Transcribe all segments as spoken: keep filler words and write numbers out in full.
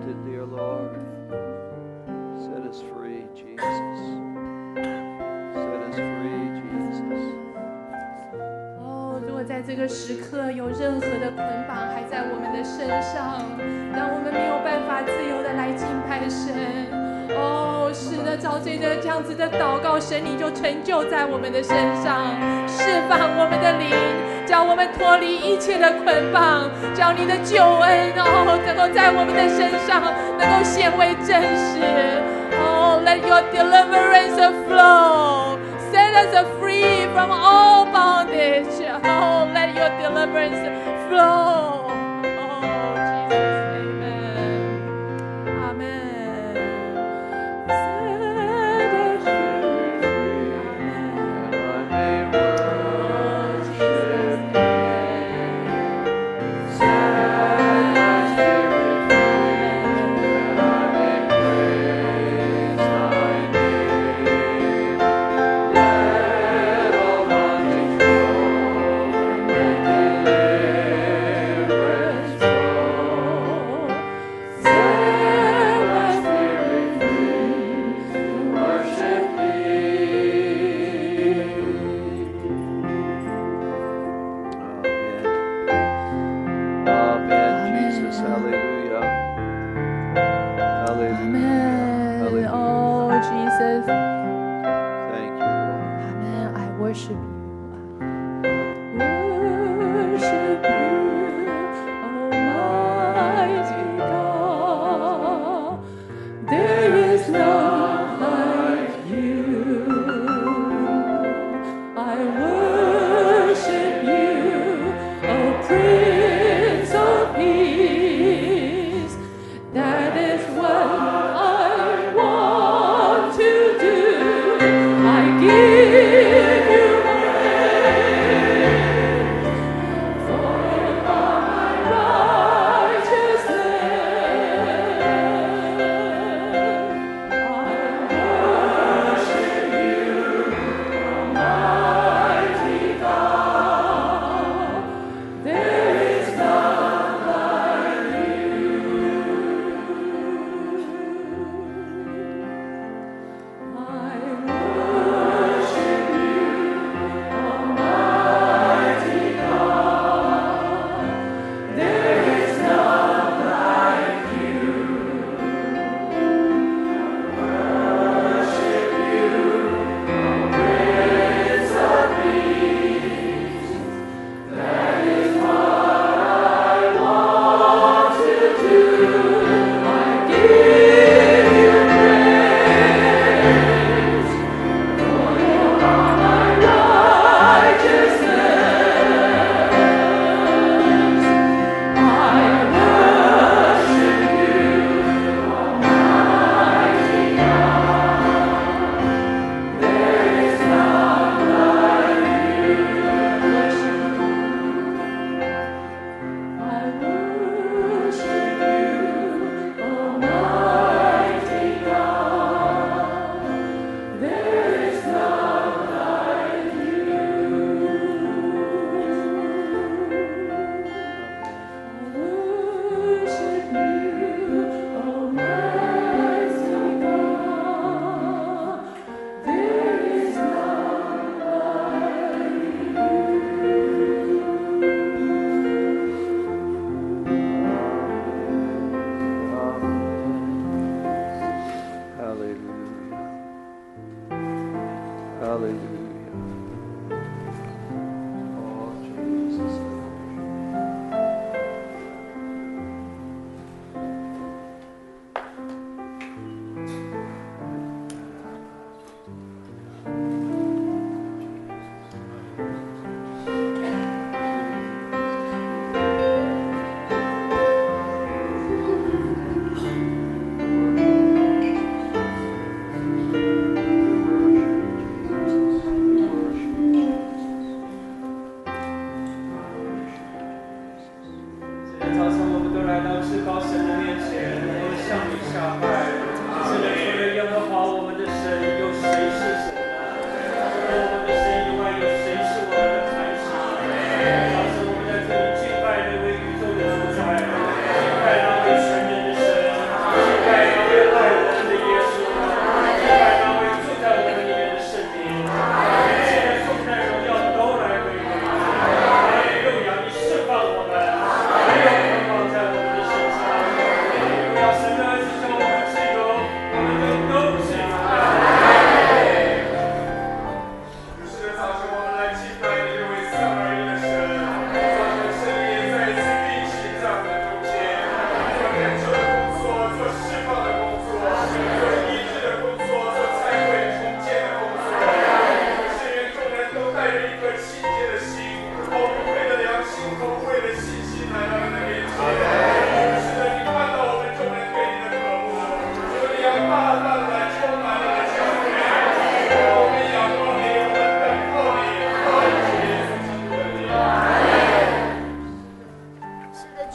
exalted, dear Lord. Set us free, Jesus. Set us free, Jesus. 哦，如果在这个时刻有任何的捆绑还在我们的身上，让我们没有办法自由的来敬拜神。哦，是的，照这个这样子的祷告，神你就成就在我们的身上，释放我们的灵，叫我们脱离一切的捆绑，叫你的救恩哦，能够在我们的身上能够显为真实。哦 ，Let your deliverance flow, set us free from all bondage. Oh, let your deliverance flow.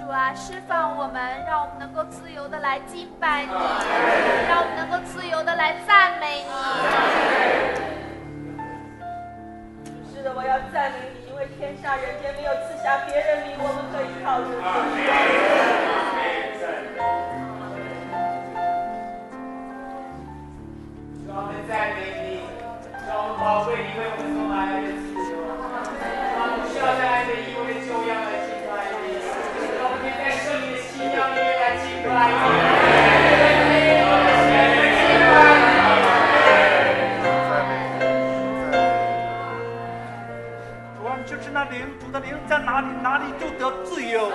主啊，释放我们，让我们能够自由的来敬拜你，让我们能够自由的来赞美你。 是的，我要赞美你，因为天下人间没有赐下别人名，我们可以靠着你。 主，我们赞美你，让我们宝贵你为我们送来的自由，让我们需要在爱的意味的救养来敬拜你，让我们在圣灵的奇妙里面来敬拜你，我们献上敬拜你。主啊，就是那灵，主的灵在哪里，哪里就得自由。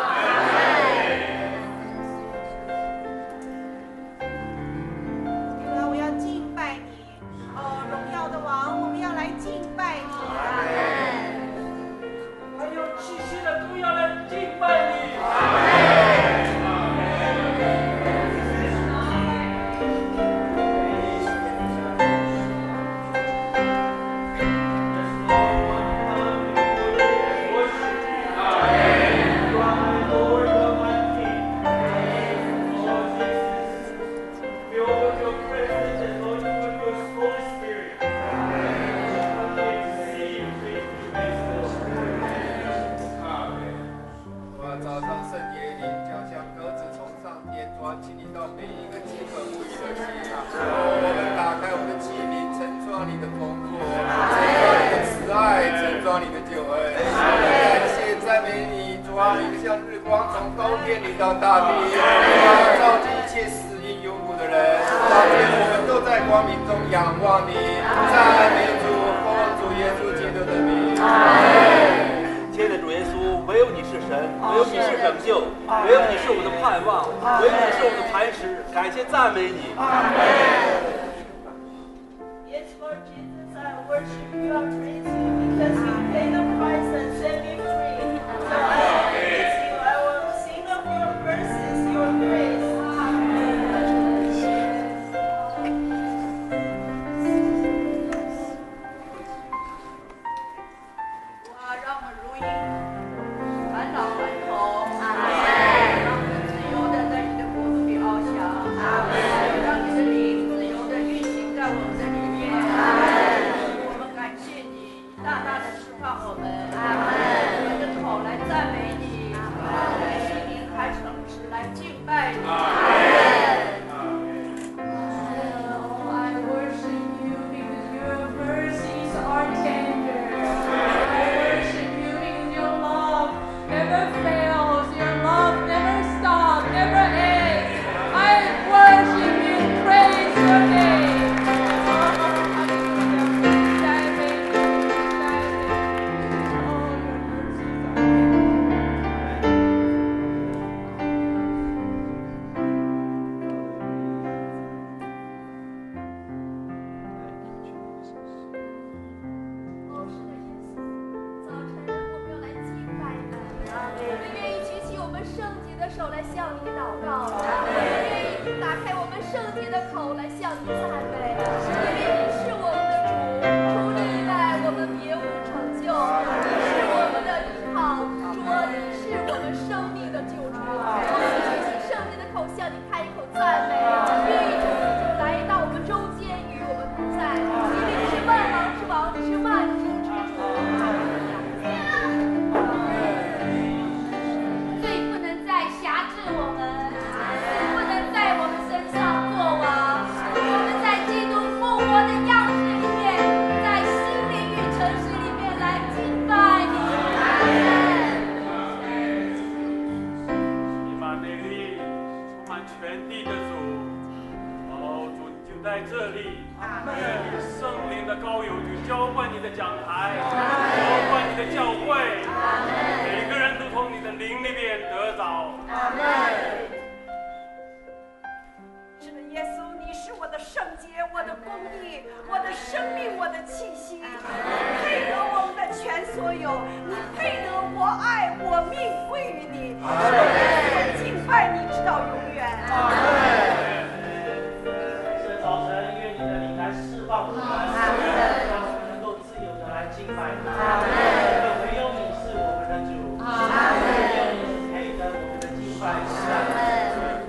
唯有你是我们的主，唯有你是配得我们的敬传上。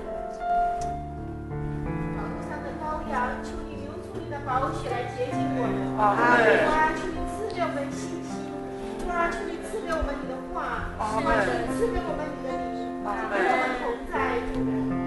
宝座上的羔羊，求你流出你的宝血来洁净我们。 阿门。 主啊，求你赐给我们信心。主啊，求你赐给我们你的话。主啊，求你赐给我们你的灵。与我们同在，主。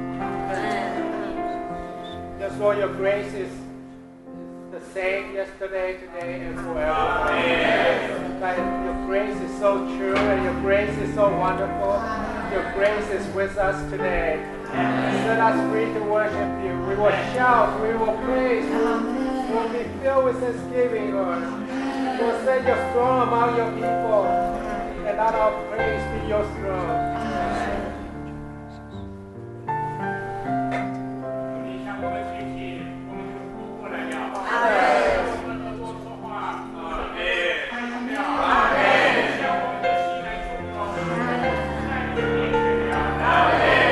Just Lord, your grace is the same yesterday, today, and forever. Amen. God, your grace is so true, and your grace is so wonderful. Your grace is with us today. Set us free to worship you. We will shout, we will praise, we will be filled with thanksgiving, Lord. We will set your throne among your people, and let our praise be your throne. 我们学习，我们就活过来要。我们能够说话，啊，对，阿门。向我们的心来触摸，在你的面前要，阿门。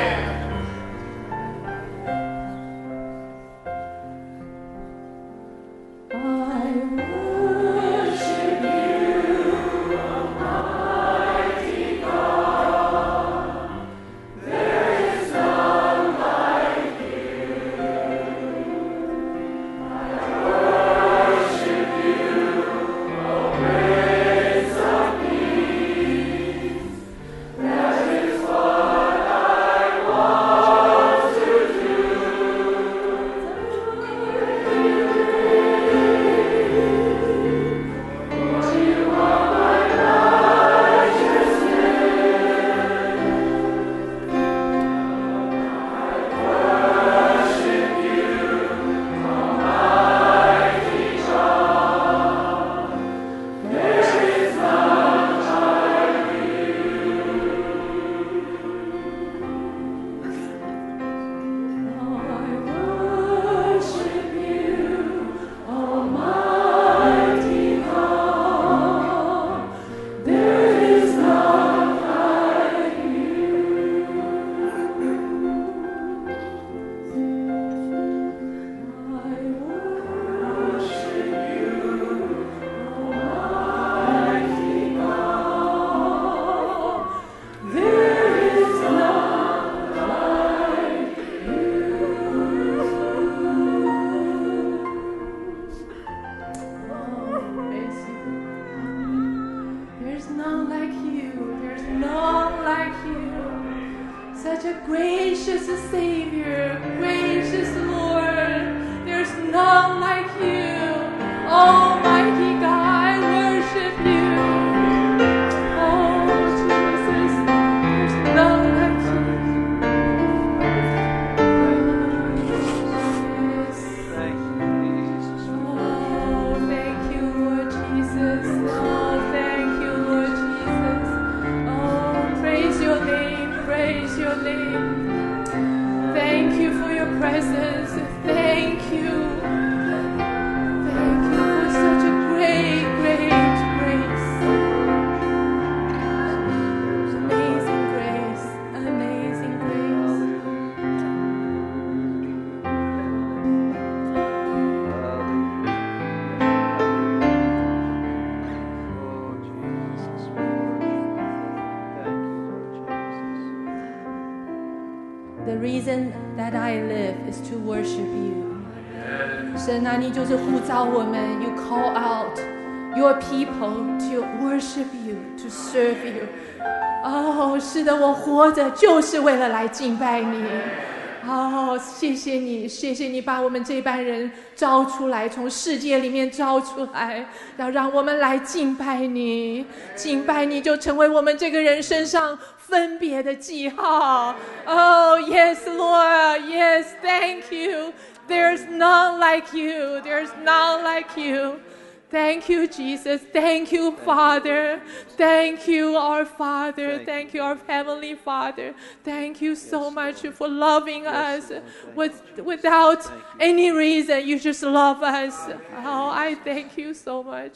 The reason that I live is to worship you. 神啊，你就是呼召我们 ，You call out your people to worship you, to serve you. 哦，是的，我活着就是为了来敬拜你。哦，谢谢你，谢谢你把我们这班人招出来，从世界里面招出来，要让我们来敬拜你。敬拜你就成为我们这个人身上分别的记号。Oh, yes, Lord, yes, thank you. There's none like you. There's none like you. Thank you, Jesus. Thank you, Father. Thank you, our Father. Thank you, our Heavenly Father. Thank you so much for loving us with, without any reason. You just love us. Oh, I thank you so much.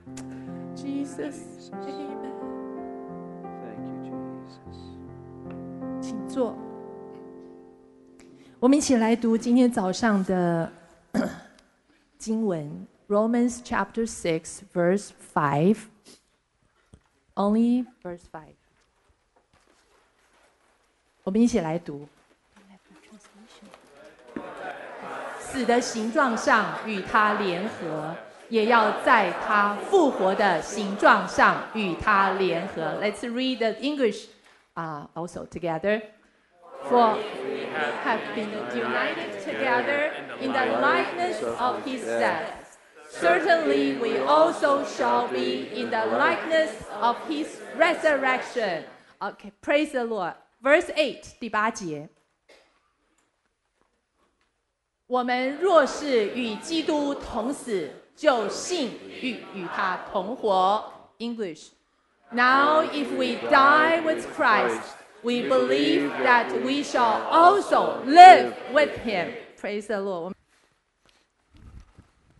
Jesus. Amen. Thank you, Jesus. 请坐。我们一起来读今天早上的经文。Romans chapter six, verse five. Only verse five. 我们一起来读。死的形状上与他联合，也要在他复活的形状上与他联合。Let's read the English uh, also together. For we have been united together in the likeness of his death. Certainly we also shall be in the likeness of his resurrection. Okay, praise the Lord. Verse eight, 第八节。我们若是与基督同死，就信与与他同活。English. Now if we die with Christ, we believe that we shall also live with him. Praise the Lord.